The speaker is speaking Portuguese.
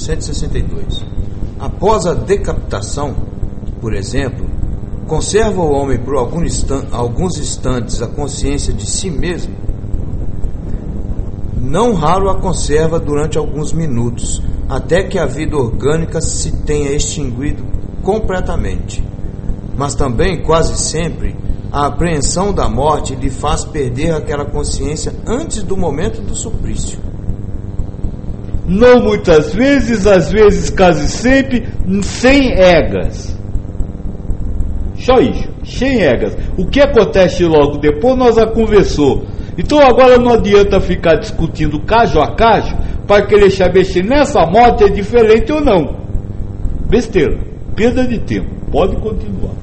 162. Após a decapitação, por exemplo, conserva o homem por alguns instantes a consciência de si mesmo? Não raro a conserva durante alguns minutos, até que a vida orgânica se tenha extinguido completamente. Mas também, quase sempre, a apreensão da morte lhe faz perder aquela consciência antes do momento do suplício. Não muitas vezes, às vezes quase sempre, sem egas. Só isso, sem egas. O que acontece logo depois nós já conversou. Então agora não adianta ficar discutindo caso a caso para querer saber se nessa morte é diferente ou não. Besteira, perda de tempo. Pode continuar.